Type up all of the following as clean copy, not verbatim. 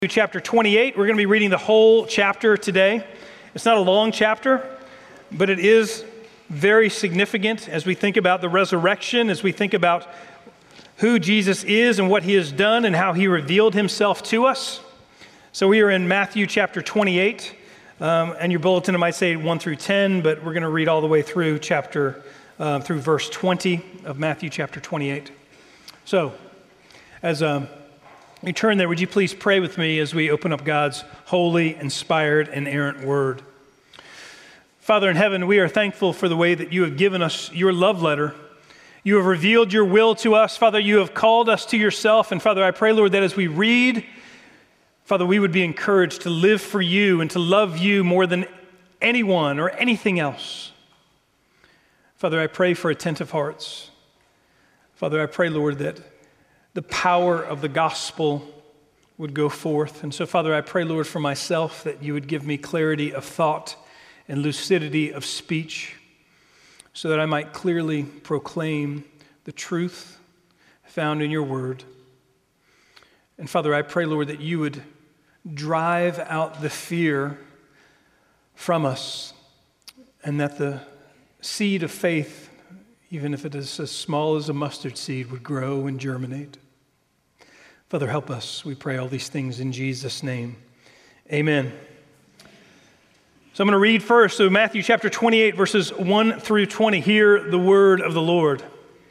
Chapter 28. We're going to be reading the whole chapter today. It's not a long chapter, but it is very significant as we think about the resurrection, as we think about who Jesus is and what he has done and how he revealed himself to us. So we are in Matthew chapter 28, and your bulletin might say 1 through 10, but we're going to read all the way through through verse 20 of Matthew chapter 28. So, as you turn there, would you please pray with me as we open up God's holy, inspired, and inerrant word. Father in heaven, we are thankful for the way that you have given us your love letter. You have revealed your will to us. Father, you have called us to yourself. And Father, I pray, Lord, that as we read, Father, we would be encouraged to live for you and to love you more than anyone or anything else. Father, I pray for attentive hearts. Father, I pray, Lord, that the power of the gospel would go forth. And so, Father, I pray, Lord, for myself that you would give me clarity of thought and lucidity of speech so that I might clearly proclaim the truth found in your word. And Father, I pray, Lord, that you would drive out the fear from us and that the seed of faith, even if it is as small as a mustard seed, would grow and germinate. Father, help us. We pray all these things in Jesus' name. Amen. So I'm going to read first. So Matthew chapter 28, verses 1 through 20. Hear the word of the Lord.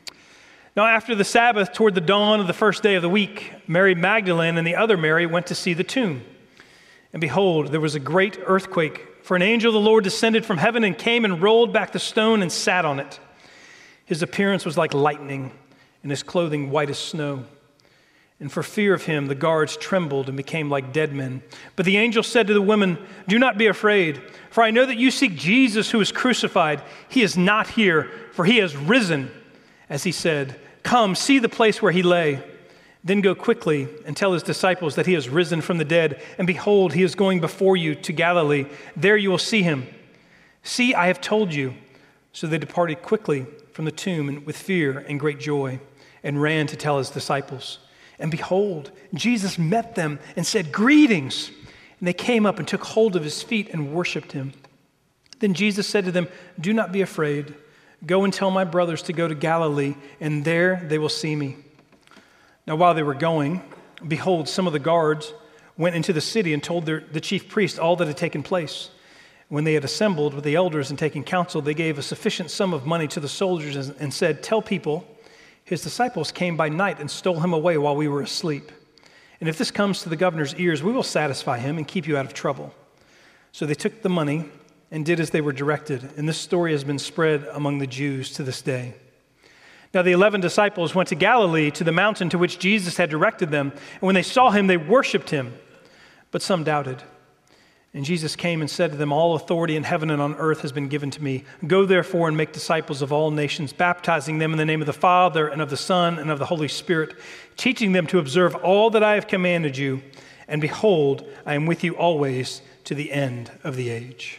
Now after the Sabbath, toward the dawn of the first day of the week, Mary Magdalene and the other Mary went to see the tomb. And behold, there was a great earthquake, for an angel of the Lord descended from heaven and came and rolled back the stone and sat on it. His appearance was like lightning, and his clothing white as snow. And for fear of him, the guards trembled and became like dead men. But the angel said to the women, "Do not be afraid, for I know that you seek Jesus who was crucified. He is not here, for he has risen, as he said. Come, see the place where he lay. Then go quickly and tell his disciples that he has risen from the dead. And behold, he is going before you to Galilee. There you will see him. See, I have told you." So they departed quickly from the tomb and with fear and great joy, and ran to tell his disciples. And behold, Jesus met them and said, "Greetings." And they came up and took hold of his feet and worshiped him. Then Jesus said to them, "Do not be afraid. Go and tell my brothers to go to Galilee, and there they will see me." Now while they were going, behold, some of the guards went into the city and told the chief priest all that had taken place. When they had assembled with the elders and taken counsel, they gave a sufficient sum of money to the soldiers and said, "Tell people, his disciples came by night and stole him away while we were asleep. And if this comes to the governor's ears, we will satisfy him and keep you out of trouble." So they took the money and did as they were directed. And this story has been spread among the Jews to this day. Now the 11 disciples went to Galilee, to the mountain to which Jesus had directed them. And when they saw him, they worshiped him, but some doubted. And Jesus came and said to them, "All authority in heaven and on earth has been given to me. Go therefore and make disciples of all nations, baptizing them in the name of the Father and of the Son and of the Holy Spirit, teaching them to observe all that I have commanded you. And behold, I am with you always to the end of the age."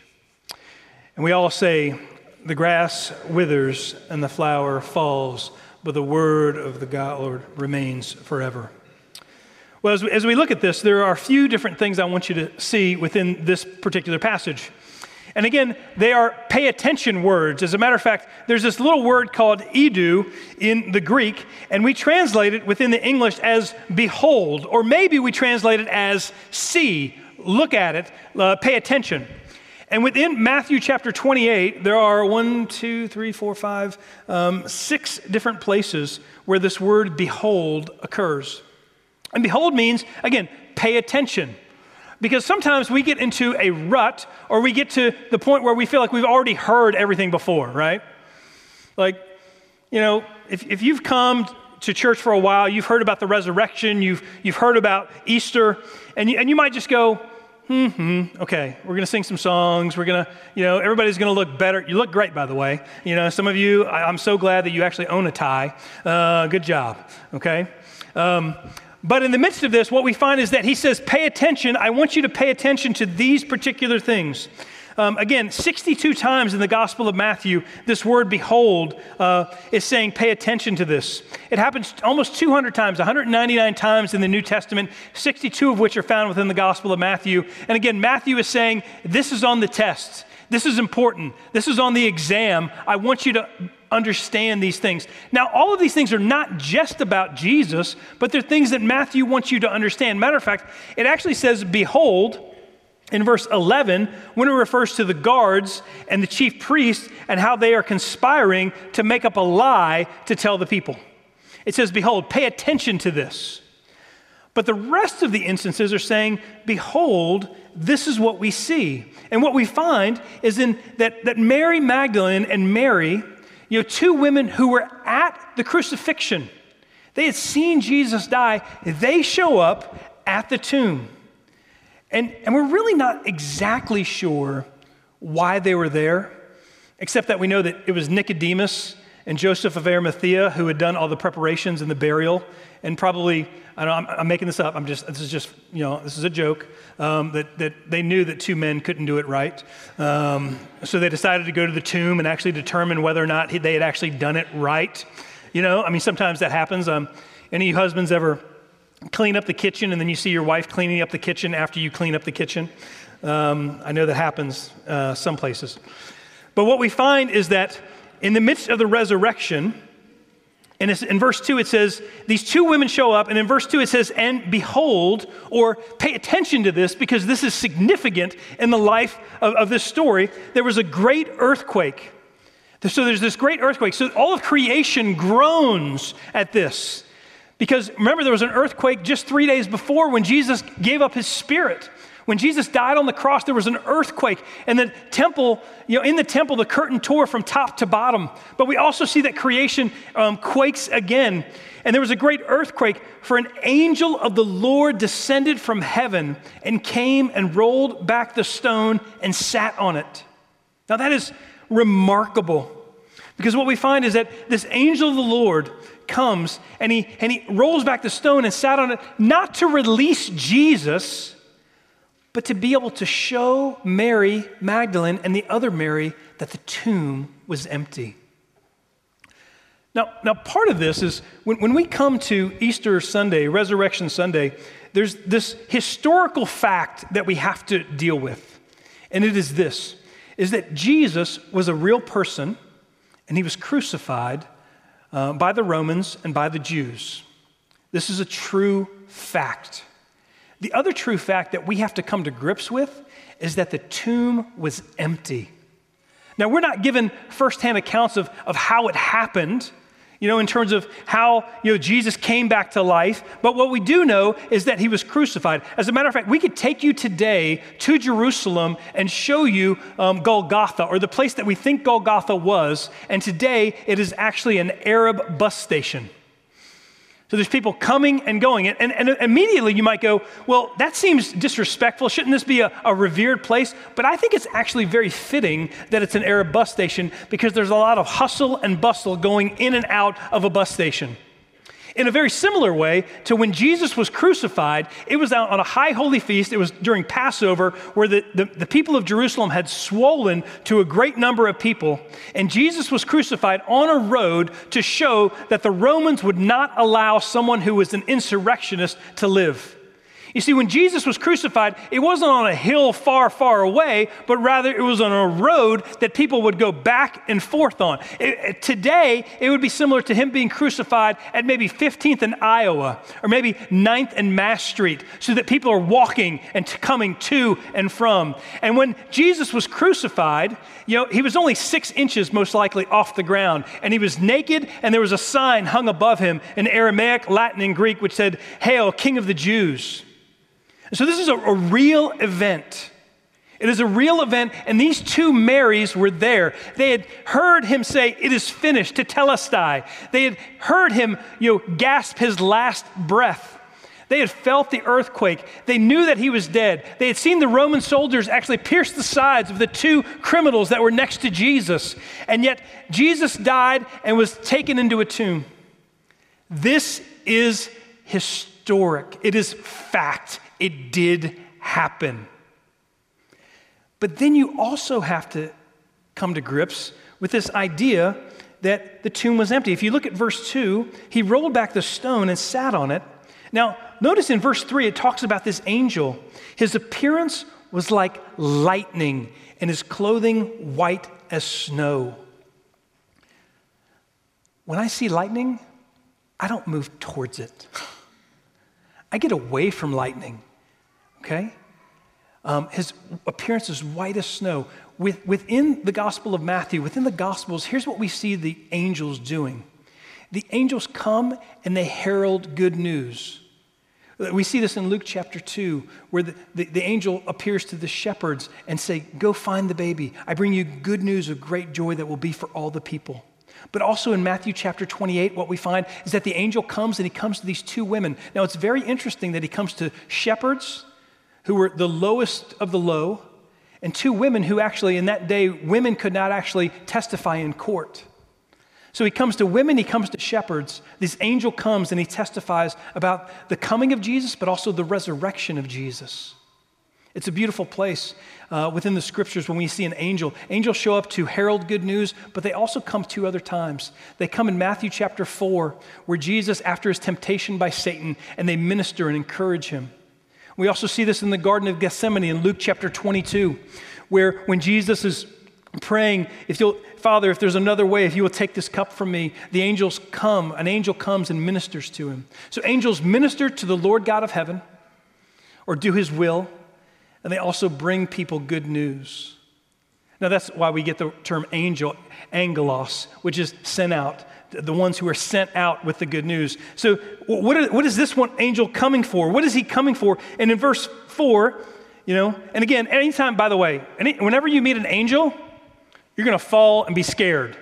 And we all say, "The grass withers and the flower falls, but the word of the God remains forever." Well, as we look at this, there are a few different things I want you to see within this particular passage. And again, they are pay attention words. As a matter of fact, there's this little word called idu in the Greek, and we translate it within the English as behold, or maybe we translate it as see, look at it, pay attention. And within Matthew chapter 28, there are 6 different places where this word behold occurs. And behold means, again, pay attention. Because sometimes we get into a rut, or we get to the point where we feel like we've already heard everything before, right? Like, if you've come to church for a while, you've heard about the resurrection, you've heard about Easter, and you might just go, okay, we're going to sing some songs, we're going to, everybody's going to look better. You look great, by the way. Some of you, I'm so glad that you actually own a tie. Good job, okay? But in the midst of this, what we find is that he says, pay attention. I want you to pay attention to these particular things. Again, 62 times in the Gospel of Matthew, this word behold is saying pay attention to this. It happens almost 200 times, 199 times in the New Testament, 62 of which are found within the Gospel of Matthew. And again, Matthew is saying, this is on the test. This is important. This is on the exam. I want you to understand these things. Now, all of these things are not just about Jesus, but they're things that Matthew wants you to understand. Matter of fact, it actually says, behold, in verse 11, when it refers to the guards and the chief priests and how they are conspiring to make up a lie to tell the people. It says, behold, pay attention to this. But the rest of the instances are saying, behold, this is what we see. And what we find is that Mary Magdalene and Mary, two women who were at the crucifixion, they had seen Jesus die, they show up at the tomb. And we're really not exactly sure why they were there, except that we know that it was Nicodemus and Joseph of Arimathea who had done all the preparations and the burial, and probably, I don't know, I'm making this up, this is a joke, that they knew that two men couldn't do it right. So they decided to go to the tomb and actually determine whether or not they had actually done it right. Sometimes that happens. Any of you husbands ever clean up the kitchen and then you see your wife cleaning up the kitchen after you clean up the kitchen? I know that happens some places. But what we find is that in the midst of the resurrection, and in verse 2 it says, these two women show up, and in verse 2 it says, and behold, or pay attention to this because this is significant in the life of this story, there was a great earthquake. So there's this great earthquake. So all of creation groans at this. Because remember, there was an earthquake just 3 days before when Jesus gave up his spirit. When Jesus died on the cross, there was an earthquake. And the temple, in the temple, the curtain tore from top to bottom. But we also see that creation quakes again. And there was a great earthquake, for an angel of the Lord descended from heaven and came and rolled back the stone and sat on it. Now that is remarkable. Because what we find is that this angel of the Lord comes and he rolls back the stone and sat on it, not to release Jesus, but to be able to show Mary Magdalene and the other Mary that the tomb was empty. Now part of this is when we come to Easter Sunday, Resurrection Sunday, there's this historical fact that we have to deal with. And it is this, is that Jesus was a real person and he was crucified by the Romans and by the Jews. This is a true fact. The other true fact that we have to come to grips with is that the tomb was empty. Now, we're not given firsthand accounts of how it happened, in terms of how, Jesus came back to life. But what we do know is that he was crucified. As a matter of fact, we could take you today to Jerusalem and show you Golgotha, or the place that we think Golgotha was. And today, it is actually an Arab bus station. So there's people coming and going. And immediately you might go, well, that seems disrespectful. Shouldn't this be a revered place? But I think it's actually very fitting that it's an Arab bus station because there's a lot of hustle and bustle going in and out of a bus station. In a very similar way to when Jesus was crucified, it was out on a high holy feast. It was during Passover where the people of Jerusalem had swollen to a great number of people. And Jesus was crucified on a road to show that the Romans would not allow someone who was an insurrectionist to live. You see, when Jesus was crucified, it wasn't on a hill far, far away, but rather it was on a road that people would go back and forth on. Today, it would be similar to him being crucified at maybe 15th and Iowa, or maybe 9th and Mass Street, so that people are walking and coming to and from. And when Jesus was crucified, he was only 6 inches most likely off the ground, and he was naked, and there was a sign hung above him in Aramaic, Latin, and Greek, which said, "Hail, King of the Jews." So this is a real event. It is a real event, and these two Marys were there. They had heard him say, "It is finished," tetelestai. They had heard him, gasp his last breath. They had felt the earthquake. They knew that he was dead. They had seen the Roman soldiers actually pierce the sides of the two criminals that were next to Jesus. And yet Jesus died and was taken into a tomb. This is historic. It is fact. It did happen. But then you also have to come to grips with this idea that the tomb was empty. If you look at verse 2, he rolled back the stone and sat on it. Now, notice in verse 3, it talks about this angel. His appearance was like lightning, and his clothing white as snow. When I see lightning, I don't move towards it. I get away from lightning, okay? His appearance is white as snow. Within the Gospel of Matthew, within the Gospels, here's what we see the angels doing. The angels come and they herald good news. We see this in Luke chapter 2, where the angel appears to the shepherds and say, go find the baby. I bring you good news of great joy that will be for all the people. But also in Matthew chapter 28, what we find is that the angel comes and he comes to these two women. Now, it's very interesting that he comes to shepherds who were the lowest of the low, and two women who actually, in that day, women could not actually testify in court. So he comes to women, he comes to shepherds. This angel comes and he testifies about the coming of Jesus, but also the resurrection of Jesus. It's a beautiful place within the scriptures when we see an angel. Angels show up to herald good news, but they also come two other times. They come in Matthew chapter 4, where Jesus, after his temptation by Satan, and they minister and encourage him. We also see this in the Garden of Gethsemane in Luke chapter 22, where when Jesus is praying, Father, if there's another way, if you will take this cup from me, an angel comes and ministers to him. So angels minister to the Lord God of heaven, or do his will, and they also bring people good news. Now that's why we get the term angel, angelos, which is sent out, the ones who are sent out with the good news. So what is this one angel coming for? What is he coming for? And in verse 4, and again, anytime, by the way, whenever you meet an angel, you're going to fall and be scared.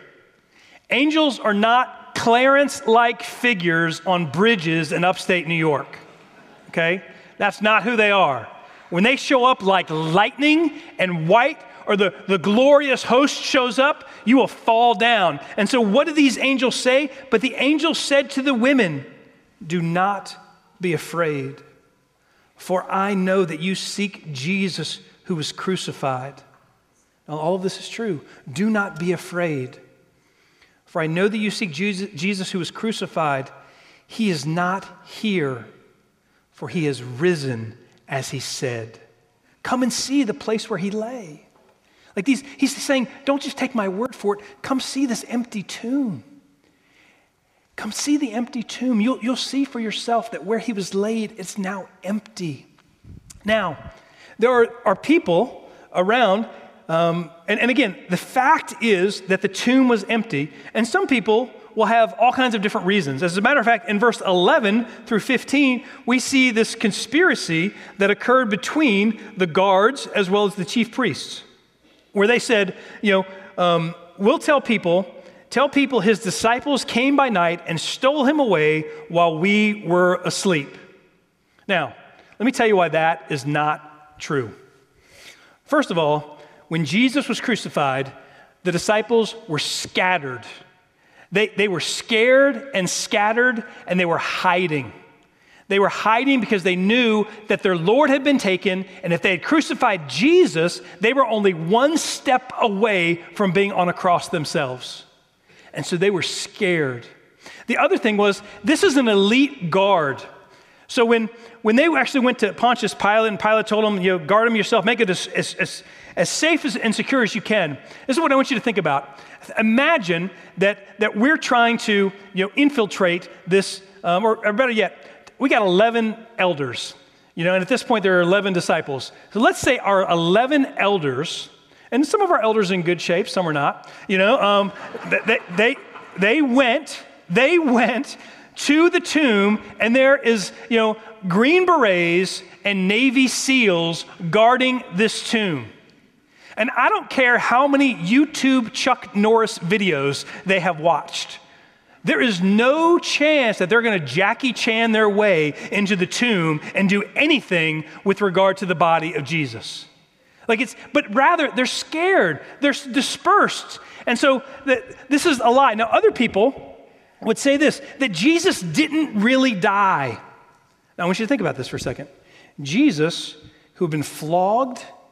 Angels are not Clarence-like figures on bridges in upstate New York, okay? That's not who they are. When they show up like lightning and white, or the glorious host shows up, you will fall down. And so what do these angels say? But the angel said to the women, do not be afraid, for I know that you seek Jesus who was crucified. Now, all of this is true. Do not be afraid, for I know that you seek Jesus who was crucified. He is not here, for he has risen as he said. Come and see the place where he lay. Like he's saying, don't just take my word for it. Come see this empty tomb. Come see the empty tomb. You'll see for yourself that where he was laid, it's now empty. Now, there are people around, and again, the fact is that the tomb was empty, and some people will have all kinds of different reasons. As a matter of fact, in verse 11 through 15, we see this conspiracy that occurred between the guards as well as the chief priests, where they said, we'll tell people his disciples came by night and stole him away while we were asleep. Now, let me tell you why that is not true. First of all, when Jesus was crucified, the disciples were scattered. They were scared and scattered, and they were hiding. They were hiding because they knew that their Lord had been taken, and if they had crucified Jesus, they were only one step away from being on a cross themselves. And so they were scared. The other thing was, this is an elite guard. So when they actually went to Pontius Pilate, and Pilate told them, guard him yourself, make it as safe and secure as you can. This is what I want you to think about. Imagine that we're trying to infiltrate this, or better yet, we got 11 elders, and at this point there are 11 disciples. So let's say our 11 elders, and some of our elders are in good shape, some are not, they went to the tomb, and there is, Green Berets and Navy SEALs guarding this tomb. And I don't care how many YouTube Chuck Norris videos they have watched. There is no chance that they're going to Jackie Chan their way into the tomb and do anything with regard to the body of Jesus. But rather, they're scared. They're dispersed. And so this is a lie. Now, other people would say this, that Jesus didn't really die. Now, I want you to think about this for a second. Jesus, who had been flogged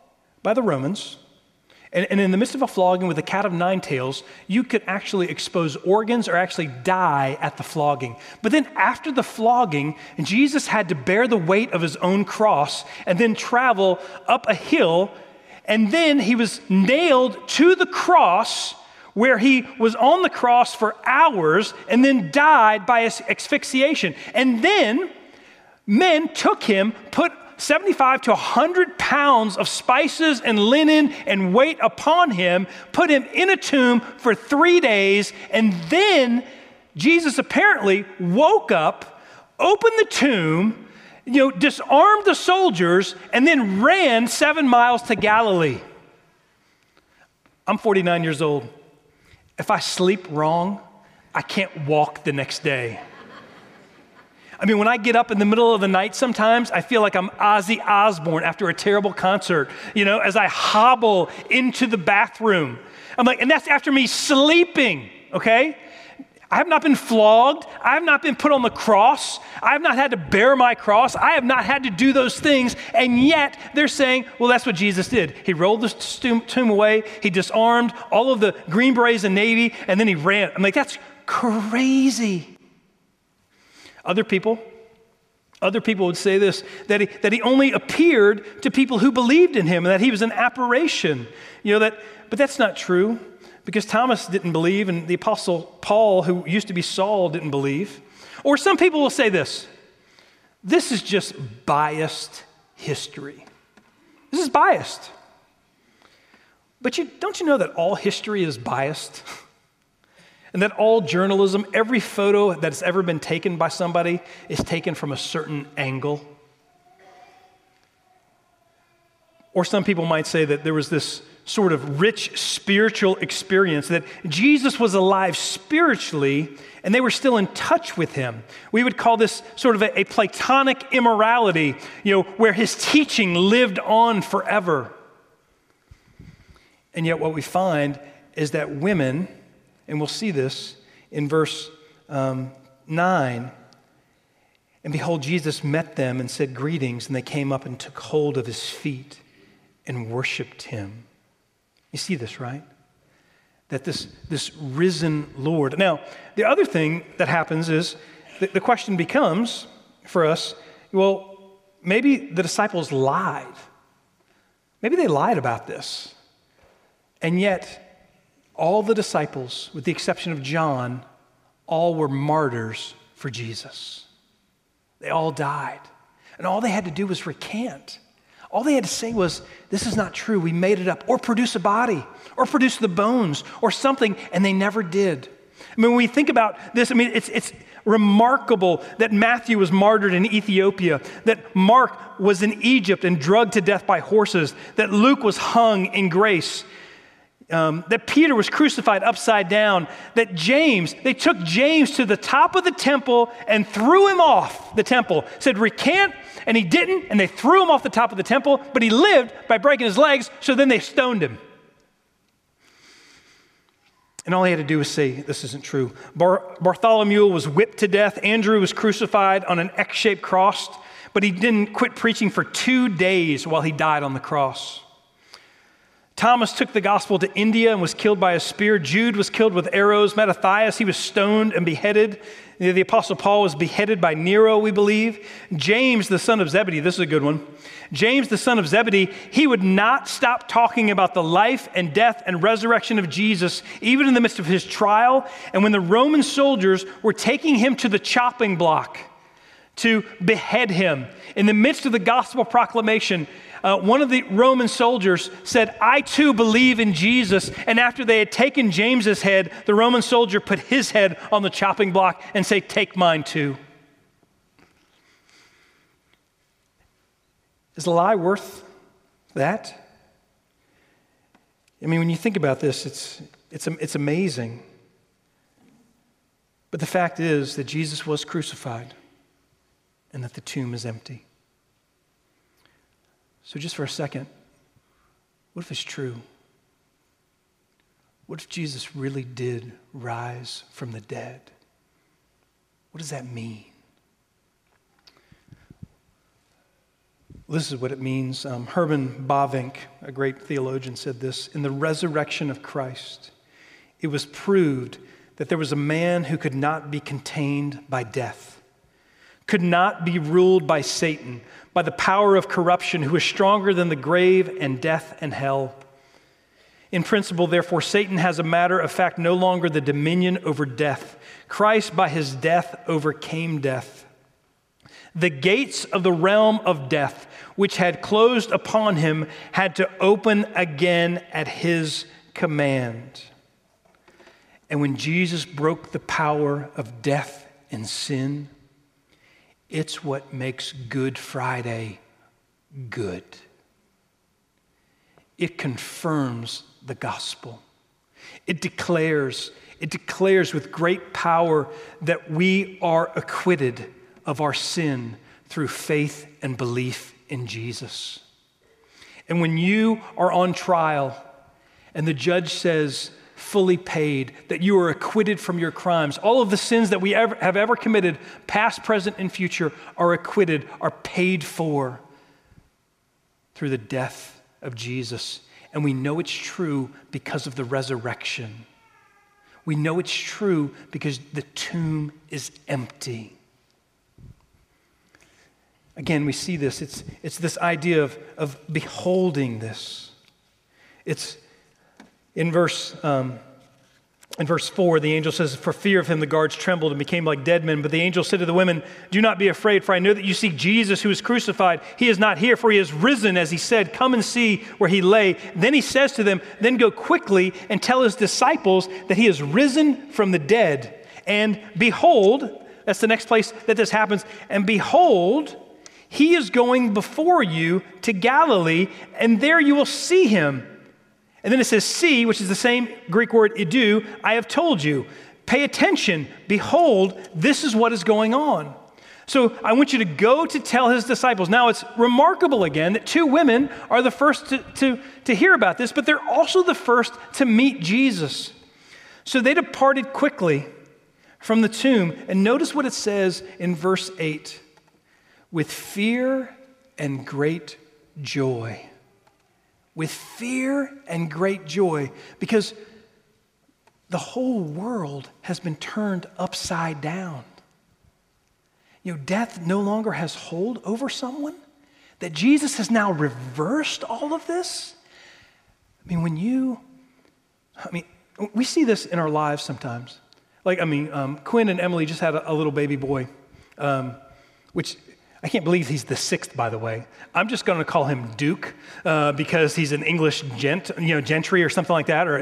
by the Romans. And in the midst of a flogging with a cat of nine tails, you could actually expose organs or actually die at the flogging. But then after the flogging, Jesus had to bear the weight of his own cross and then travel up a hill. And then he was nailed to the cross, where he was on the cross for hours and then died by asphyxiation. And then men took him, put 75 to 100 pounds of spices and linen and weight upon him, put him in a tomb for 3 days, and then Jesus apparently woke up, opened the tomb, disarmed the soldiers, and then ran 7 miles to Galilee. I'm 49 years old. If I sleep wrong, I can't walk the next day. I mean, when I get up in the middle of the night sometimes, I feel like I'm Ozzy Osbourne after a terrible concert, as I hobble into the bathroom. I'm like, and that's after me sleeping, okay? I have not been flogged. I have not been put on the cross. I have not had to bear my cross. I have not had to do those things. And yet they're saying, well, that's what Jesus did. He rolled the tomb away. He disarmed all of the Green Berets and Navy, and then he ran. I'm like, that's crazy. Other people would say this, that he only appeared to people who believed in him, and that he was an apparition. But that's not true, because Thomas didn't believe, and the Apostle Paul, who used to be Saul, didn't believe. Or some people will say this is just biased history. This is biased. But don't you know that all history is biased? And that all journalism, every photo that's ever been taken by somebody is taken from a certain angle? Or some people might say that there was this sort of rich spiritual experience, that Jesus was alive spiritually and they were still in touch with him. We would call this sort of a Platonic immorality, where his teaching lived on forever. And yet what we find is that women, and we'll see this in verse 9. And behold, Jesus met them and said, "Greetings." And they came up and took hold of his feet and worshiped him. You see this, right? That this risen Lord. Now, the other thing that happens is the question becomes for us, well, maybe the disciples lied. Maybe they lied about this. And yet, all the disciples, with the exception of John, all were martyrs for Jesus. They all died. And all they had to do was recant. All they had to say was, this is not true, we made it up, or produce a body, or produce the bones, or something, and they never did. I mean, when we think about this, it's remarkable that Matthew was martyred in Ethiopia, that Mark was in Egypt and drugged to death by horses, that Luke was hung in grace, that Peter was crucified upside down, that they took James to the top of the temple and threw him off the temple, said recant, and he didn't, and they threw him off the top of the temple, but he lived by breaking his legs, so then they stoned him. And all he had to do was say, this isn't true. Bartholomew was whipped to death. Andrew was crucified on an X-shaped cross, but he didn't quit preaching for 2 days while he died on the cross. Thomas took the gospel to India and was killed by a spear. Jude was killed with arrows. Mattathias, he was stoned and beheaded. The Apostle Paul was beheaded by Nero, we believe. James, the son of Zebedee, this is a good one. James, the son of Zebedee, he would not stop talking about the life and death and resurrection of Jesus, even in the midst of his trial. And when the Roman soldiers were taking him to the chopping block to behead him, in the midst of the gospel proclamation, one of the Roman soldiers said, "I too believe in Jesus." And after they had taken James's head, the Roman soldier put his head on the chopping block and said, "Take mine too." Is a lie worth that? I mean, when you think about this, it's amazing. But the fact is that Jesus was crucified and that the tomb is empty. So just for a second, what if it's true? What if Jesus really did rise from the dead? What does that mean? This is what it means. Herman Bavinck, a great theologian, said this: in the resurrection of Christ, it was proved that there was a man who could not be contained by death, could not be ruled by Satan, by the power of corruption, who is stronger than the grave and death and hell. In principle, therefore, Satan has a matter of fact no longer the dominion over death. Christ, by his death, overcame death. The gates of the realm of death, which had closed upon him, had to open again at his command. And when Jesus broke the power of death and sin, it's what makes Good Friday good. It confirms the gospel. It declares with great power that we are acquitted of our sin through faith and belief in Jesus. And when you are on trial and the judge says, fully paid, that you are acquitted from your crimes, all of the sins that we have ever committed, past, present, and future, are acquitted, are paid for through the death of Jesus. And we know it's true because of the resurrection. We know it's true because the tomb is empty. Again, we see this. It's this idea of beholding this. It's in verse 4, the angel says, for fear of him, the guards trembled and became like dead men. But the angel said to the women, do not be afraid, for I know that you seek Jesus who was crucified. He is not here, for he is risen, as he said. Come and see where he lay. Then he says to them, then go quickly and tell his disciples that he is risen from the dead. And behold, that's the next place that this happens. And behold, he is going before you to Galilee, and there you will see him. And then it says, see, which is the same Greek word idu, I have told you. Pay attention. Behold, this is what is going on. So I want you to go to tell his disciples. Now it's remarkable again that two women are the first to hear about this, but they're also the first to meet Jesus. So they departed quickly from the tomb. And notice what it says in verse 8. With fear and great joy. With fear and great joy, because the whole world has been turned upside down. You know, death no longer has hold over someone, that Jesus has now reversed all of this. We see this in our lives sometimes. Quinn and Emily just had a little baby boy, which I can't believe he's the sixth, by the way. I'm just going to call him Duke because he's an English gentry or something like that,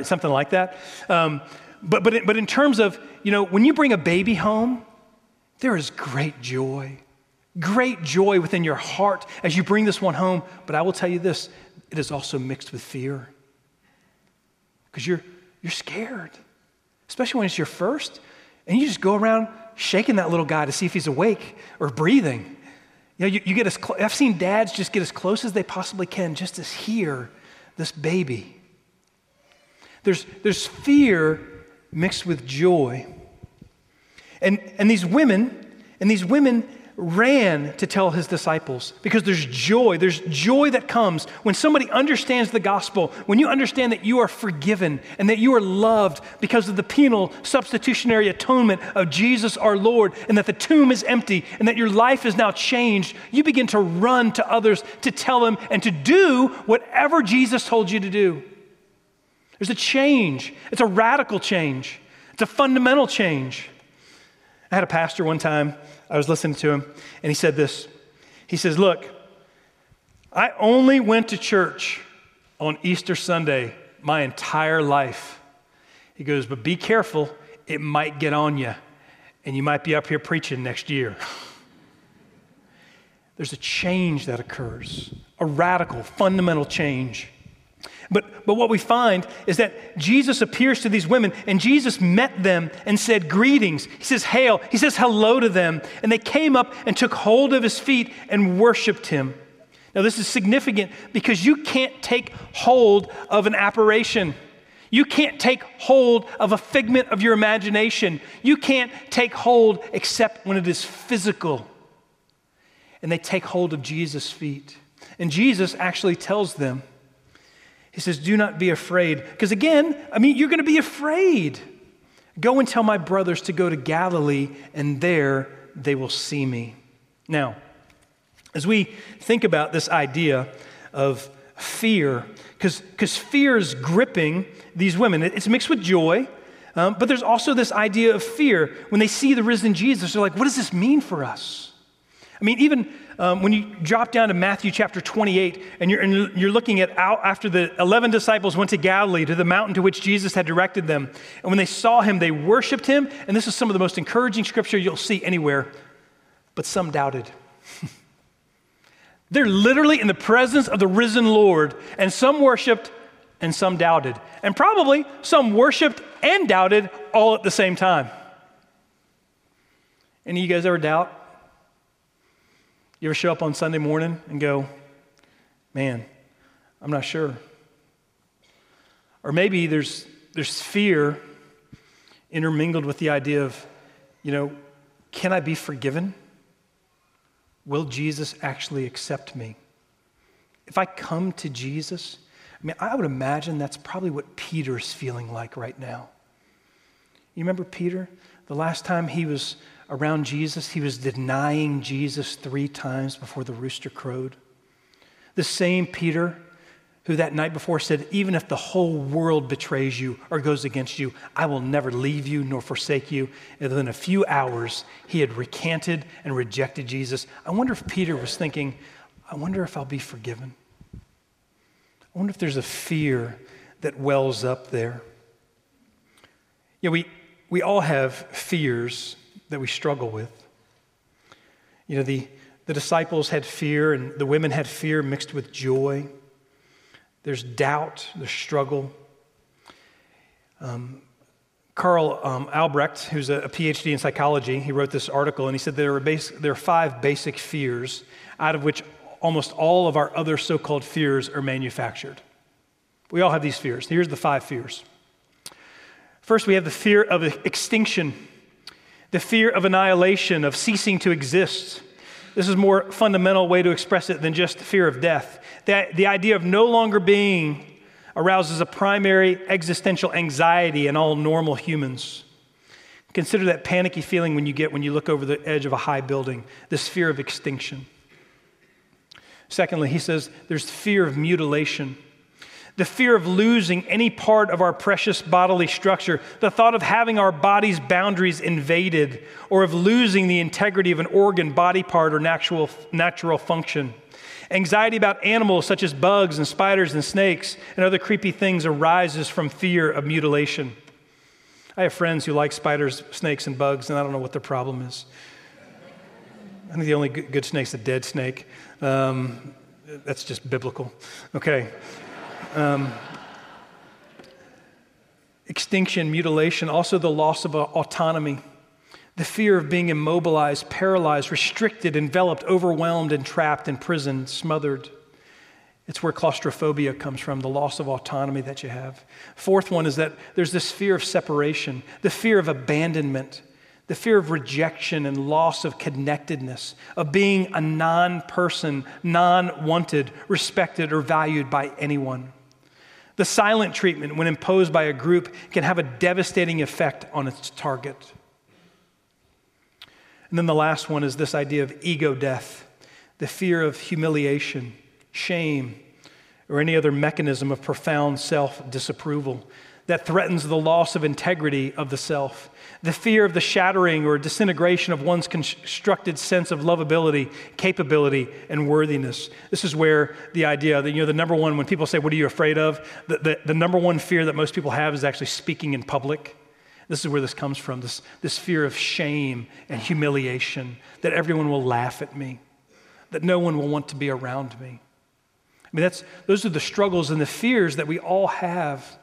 But in terms of, when you bring a baby home, there is great joy within your heart as you bring this one home. But I will tell you this, it is also mixed with fear because you're scared, especially when it's your first, and you just go around shaking that little guy to see if he's awake or breathing. You get as I've seen dads just get as close as they possibly can just to hear this baby. There's fear mixed with joy. And these women ran to tell his disciples because there's joy that comes when somebody understands the gospel, when you understand that you are forgiven and that you are loved because of the penal substitutionary atonement of Jesus our Lord, and that the tomb is empty and that your life is now changed. You begin to run to others to tell them and to do whatever Jesus told you to do. There's a change. It's a radical change. It's a fundamental change. I had a pastor one time, I was listening to him, and he said this. He says, look, I only went to church on Easter Sunday my entire life. He goes, but be careful, it might get on you, and you might be up here preaching next year. There's a change that occurs, a radical, fundamental change. But what we find is that Jesus appears to these women, and Jesus met them and said, greetings. He says, hail. He says hello to them. And they came up and took hold of his feet and worshiped him. Now, this is significant because you can't take hold of an apparition. You can't take hold of a figment of your imagination. You can't take hold except when it is physical. And they take hold of Jesus' feet. And Jesus actually tells them, he says, do not be afraid. Because again, you're going to be afraid. Go and tell my brothers to go to Galilee, and there they will see me. Now, as we think about this idea of fear, because fear is gripping these women. It's mixed with joy, but there's also this idea of fear. When they see the risen Jesus, they're like, what does this mean for us? Even when you drop down to Matthew chapter 28, and you're looking at after the 11 disciples went to Galilee, to the mountain to which Jesus had directed them, and when they saw him, they worshiped him, and this is some of the most encouraging scripture you'll see anywhere, but some doubted. They're literally in the presence of the risen Lord, and some worshiped and some doubted. And probably some worshiped and doubted all at the same time. Any of you guys ever doubt? You ever show up on Sunday morning and go, man, I'm not sure. Or maybe there's fear intermingled with the idea of, can I be forgiven? Will Jesus actually accept me? If I come to Jesus, I would imagine that's probably what Peter's feeling like right now. You remember Peter? The last time he was around Jesus, he was denying Jesus 3 times before the rooster crowed. The same Peter who that night before said, even if the whole world betrays you or goes against you, I will never leave you nor forsake you. And within a few hours, he had recanted and rejected Jesus. I wonder if Peter was thinking, I wonder if I'll be forgiven. I wonder if there's a fear that wells up there. We all have fears that we struggle with. The disciples had fear, and the women had fear mixed with joy. There's doubt, there's struggle. Karl Albrecht, who's a PhD in psychology, he wrote this article, and he said there are 5 basic fears, out of which almost all of our other so-called fears are manufactured. We all have these fears. Here's the 5 fears. First, we have the fear of extinction, the fear of annihilation, of ceasing to exist. This is a more fundamental way to express it than just fear of death. The idea of no longer being arouses a primary existential anxiety in all normal humans. Consider that panicky feeling when you look over the edge of a high building, this fear of extinction. Secondly, he says there's fear of mutilation. The fear of losing any part of our precious bodily structure, the thought of having our body's boundaries invaded, or of losing the integrity of an organ, body part, or natural function. Anxiety about animals such as bugs and spiders and snakes and other creepy things arises from fear of mutilation. I have friends who like spiders, snakes, and bugs, and I don't know what their problem is. I think the only good snake's a dead snake. That's just biblical. Okay. Extinction, mutilation, also the loss of autonomy, the fear of being immobilized, paralyzed, restricted, enveloped, overwhelmed, entrapped, imprisoned, smothered. It's where claustrophobia comes from, the loss of autonomy that you have. Fourth one is that there's this fear of separation, the fear of abandonment, the fear of rejection and loss of connectedness, of being a non-person, non-wanted, respected, or valued by anyone. The silent treatment, when imposed by a group, can have a devastating effect on its target. And then the last one is this idea of ego death, the fear of humiliation, shame, or any other mechanism of profound self-disapproval that threatens the loss of integrity of the self, the fear of the shattering or disintegration of one's constructed sense of lovability, capability, and worthiness. This is where the idea that, the number one, when people say, what are you afraid of? The number one fear that most people have is actually speaking in public. This is where this comes from, this fear of shame and humiliation, that everyone will laugh at me, that no one will want to be around me. Those are the struggles and the fears that we all have.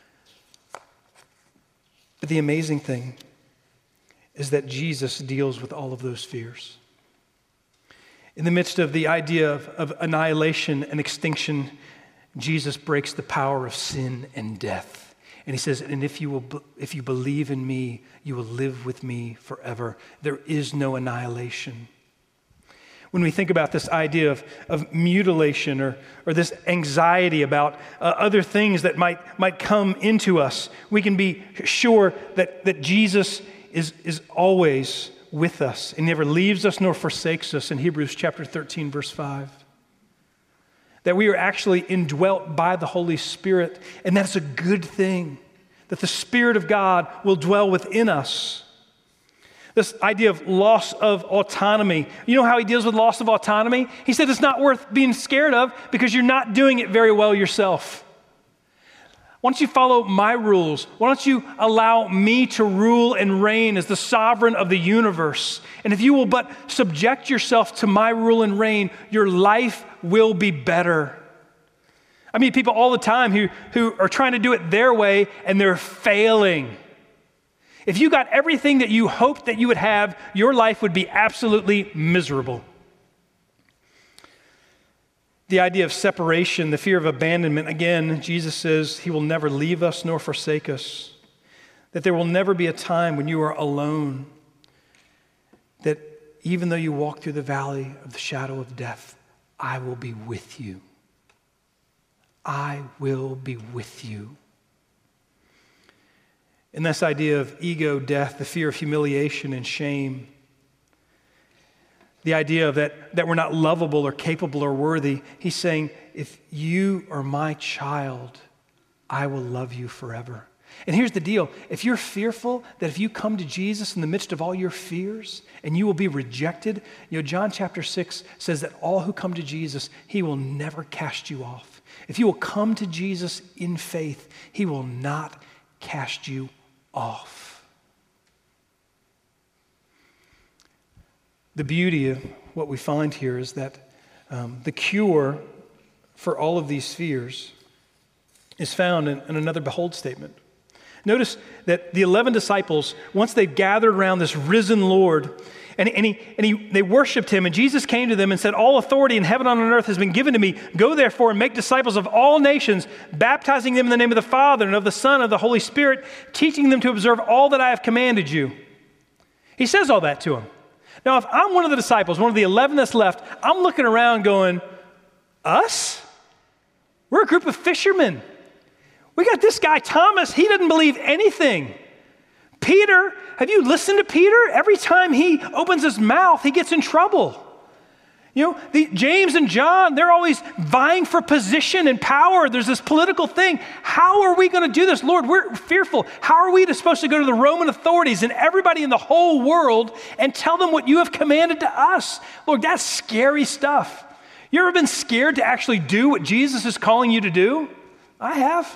But the amazing thing is that Jesus deals with all of those fears. In the midst of the idea of annihilation and extinction, Jesus breaks the power of sin and death. And he says, and if you believe in me, you will live with me forever. There is no annihilation. When we think about this idea of mutilation or this anxiety about other things that might come into us, we can be sure that Jesus is always with us and never leaves us nor forsakes us in Hebrews chapter 13, verse 5. That we are actually indwelt by the Holy Spirit, and that's a good thing, that the Spirit of God will dwell within us. This idea of loss of autonomy. You know how he deals with loss of autonomy? He said it's not worth being scared of because you're not doing it very well yourself. Why don't you follow my rules? Why don't you allow me to rule and reign as the sovereign of the universe? And if you will but subject yourself to my rule and reign, your life will be better. I meet people all the time who are trying to do it their way and they're failing. If you got everything that you hoped that you would have, your life would be absolutely miserable. The idea of separation, the fear of abandonment, again, Jesus says he will never leave us nor forsake us. That there will never be a time when you are alone. That even though you walk through the valley of the shadow of death, I will be with you. I will be with you. And this idea of ego death, the fear of humiliation and shame, the idea of that we're not lovable or capable or worthy, he's saying, if you are my child, I will love you forever. And here's the deal. If you're fearful that if you come to Jesus in the midst of all your fears and you will be rejected, John chapter 6 says that all who come to Jesus, he will never cast you off. If you will come to Jesus in faith, he will not cast you off. The beauty of what we find here is that the cure for all of these fears is found in another behold statement. Notice that the 11 disciples, once they've gathered around this risen Lord, they worshiped him, and Jesus came to them and said, all authority in heaven and on earth has been given to me. Go therefore and make disciples of all nations, baptizing them in the name of the Father and of the Son and of the Holy Spirit, teaching them to observe all that I have commanded you. He says all that to them. Now, if I'm one of the disciples, one of the 11 that's left, I'm looking around going, us? We're a group of fishermen. We got this guy, Thomas, he doesn't believe anything. Peter, have you listened to Peter? Every time he opens his mouth, he gets in trouble. James and John, they're always vying for position and power. There's this political thing. How are we going to do this? Lord, we're fearful. How are we supposed to go to the Roman authorities and everybody in the whole world and tell them what you have commanded to us? Lord, that's scary stuff. You ever been scared to actually do what Jesus is calling you to do? I have.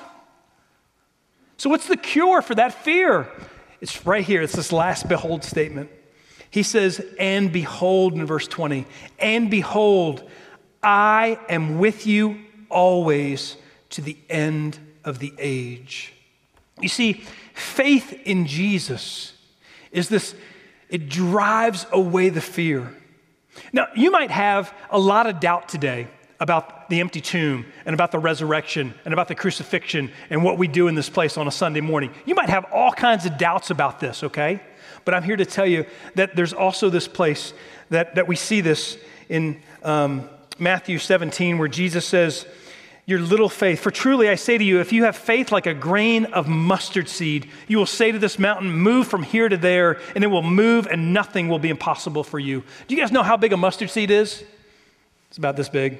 So what's the cure for that fear? It's right here. It's this last behold statement. He says, and behold, in verse 20, and behold, I am with you always to the end of the age. You see, faith in Jesus is this, it drives away the fear. Now, you might have a lot of doubt today about the empty tomb and about the resurrection and about the crucifixion and what we do in this place on a Sunday morning. You might have all kinds of doubts about this, okay? But I'm here to tell you that there's also this place that we see this in Matthew 17 where Jesus says, your little faith, for truly I say to you, if you have faith like a grain of mustard seed, you will say to this mountain, move from here to there, and it will move and nothing will be impossible for you. Do you guys know how big a mustard seed is? It's about this big.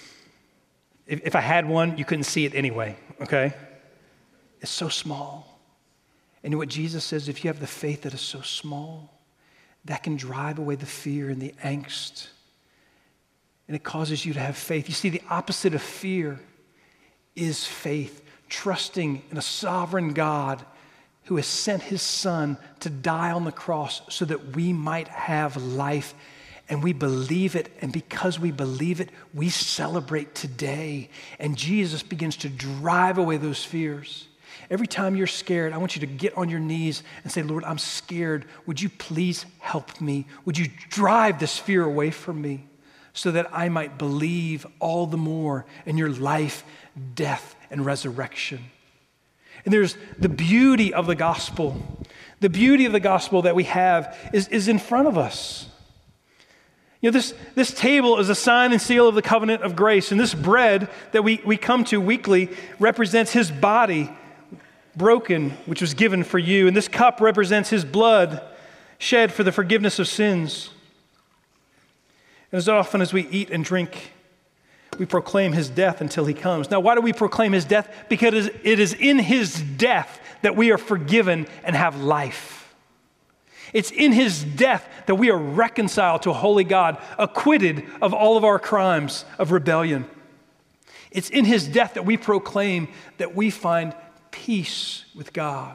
If I had one, you couldn't see it anyway, okay? It's so small. And what Jesus says, if you have the faith that is so small, that can drive away the fear and the angst. And it causes you to have faith. You see, the opposite of fear is faith, trusting in a sovereign God who has sent his son to die on the cross so that we might have life. And we believe it, and because we believe it, we celebrate today. And Jesus begins to drive away those fears. Every time you're scared, I want you to get on your knees and say, Lord, I'm scared. Would you please help me? Would you drive this fear away from me so that I might believe all the more in your life, death, and resurrection? And there's the beauty of the gospel. The beauty of the gospel that we have is in front of us. This table is a sign and seal of the covenant of grace. And this bread that we come to weekly represents his body broken, which was given for you. And this cup represents his blood shed for the forgiveness of sins. And as often as we eat and drink, we proclaim his death until he comes. Now, why do we proclaim his death? Because it is in his death that we are forgiven and have life. It's in his death that we are reconciled to a holy God, acquitted of all of our crimes of rebellion. It's in his death that we proclaim that we find peace with God.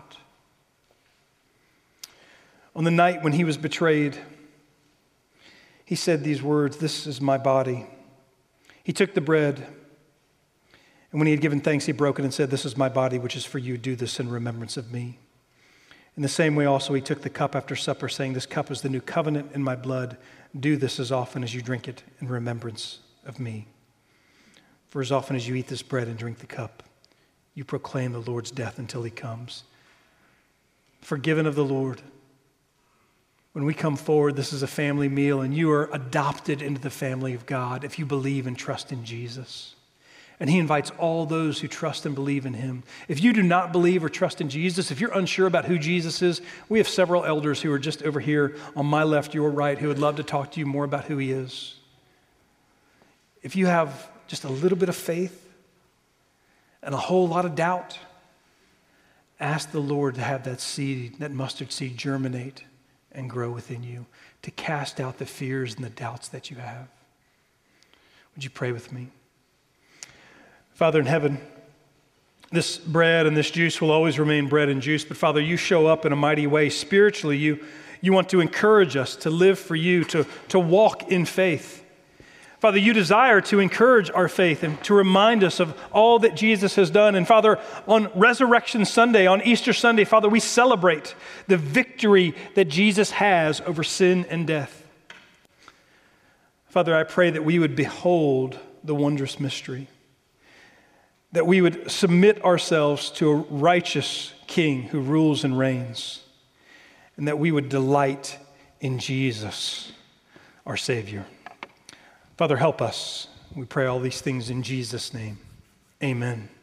On the night when he was betrayed, he said these words, "This is my body." He took the bread, and when he had given thanks, he broke it and said, "This is my body, which is for you. Do this in remembrance of me." In the same way also he took the cup after supper, saying, "This cup is the new covenant in my blood. Do this as often as you drink it in remembrance of me. For as often as you eat this bread and drink the cup, you proclaim the Lord's death until he comes." Forgiven of the Lord. When we come forward, this is a family meal, and you are adopted into the family of God if you believe and trust in Jesus. And he invites all those who trust and believe in him. If you do not believe or trust in Jesus, if you're unsure about who Jesus is, we have several elders who are just over here on my left, your right, who would love to talk to you more about who he is. If you have just a little bit of faith and a whole lot of doubt, ask the Lord to have that seed, that mustard seed, germinate and grow within you, to cast out the fears and the doubts that you have. Would you pray with me? Father in heaven, this bread and this juice will always remain bread and juice, but Father, you show up in a mighty way. Spiritually, you want to encourage us to live for you, to walk in faith. Father, you desire to encourage our faith and to remind us of all that Jesus has done. And Father, on Resurrection Sunday, on Easter Sunday, Father, we celebrate the victory that Jesus has over sin and death. Father, I pray that we would behold the wondrous mystery, that we would submit ourselves to a righteous King who rules and reigns, and that we would delight in Jesus, our Savior. Father, help us. We pray all these things in Jesus' name. Amen.